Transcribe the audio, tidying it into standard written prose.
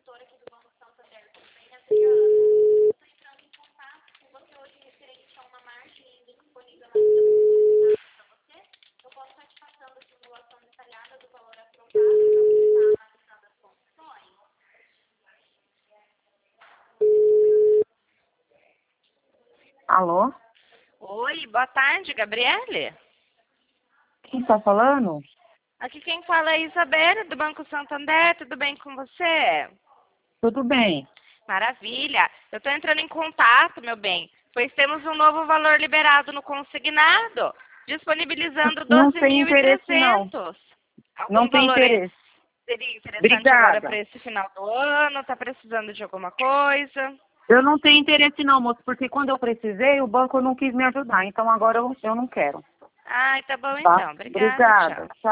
consultora aqui do Banco Santander, tudo bem, Adriana? Estou entrando em contato com você hoje referente a uma margem disponível na vida para você. Eu posso estar te passando a simulação detalhada do valor aprovado para você estar analisando as condições. Alô? Oi, boa tarde, Gabriele. Quem está falando? Aqui quem fala é Isabela, do Banco Santander. Tudo bem com você? Tudo bem. Maravilha. Eu estou entrando em contato, meu bem, pois temos um novo valor liberado no consignado, disponibilizando Não tem interesse, não. 12.300. Não Algum tem valor aí interesse. seria interessante agora Obrigada. para esse final do ano? Está precisando de alguma coisa? Eu não tenho interesse, não, moço, porque quando eu precisei, o banco não quis me ajudar. Então agora eu não quero. Ai, tá bom Tá? então. Obrigada, Obrigada. tchau. Tchau.